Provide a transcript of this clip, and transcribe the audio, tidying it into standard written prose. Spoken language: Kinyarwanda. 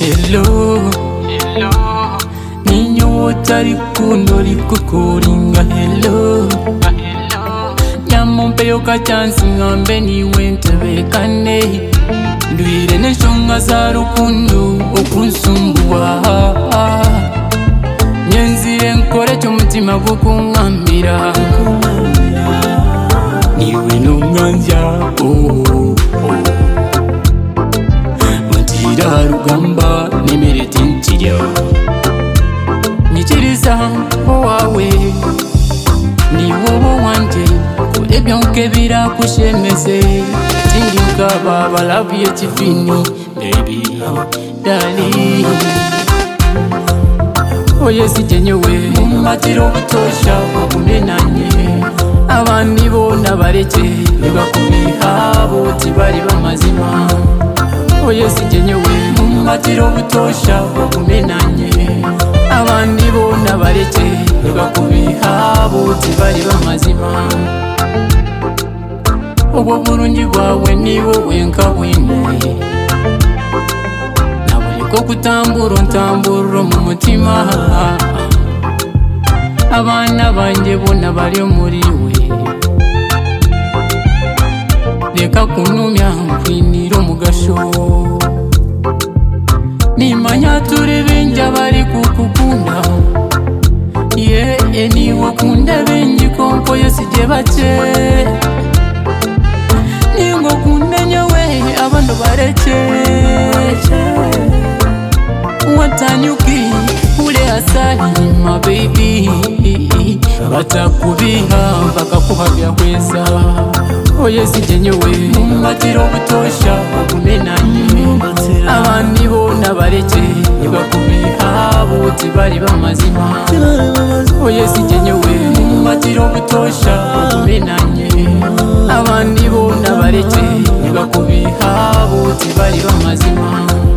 hello ninyota likundo likukulinga hello nyamompeyo kachansi ngambe niwe ntebekane ndwire n'enshonga za rukundo okunsumbuwa nyenzire nkore cy'umutima gukungambira niwe n'umwanzya Matira rugamba nimerete nkirya nyikiriza wawe ni wowe wanje kure byonke birakushemeze tindi nkaba love you kifini baby darling oye sijenyewe matira ubutosha bukumenanye abandi bona bareke nibakubiha boti bari bamazima oye sijenyewe matira ubutosha bukumenanye abandi bona bareke nibakubiha boti bari bamazima ubwo burungi bwawe ni wowe nkabwine naburiko kutambura ntambura mu mutima abana banjye bona bari muri we reka kunumya nkwiniro mu gasho nimanya turi bengi abari kukukunda niwo kunda bengi konko yosije bake ningo kunda nyawe abantu bareke watanyuki ule asali my baby batakubiha bakakuhabya kweza oye sijenyewe matira ubutosha bukumenanye abandi bona bareke nibakubiha boti bari bamazima oye sijenyewe matira ubutosha bukumenanye abandi bona bareke nibakubiha boti bari bamazima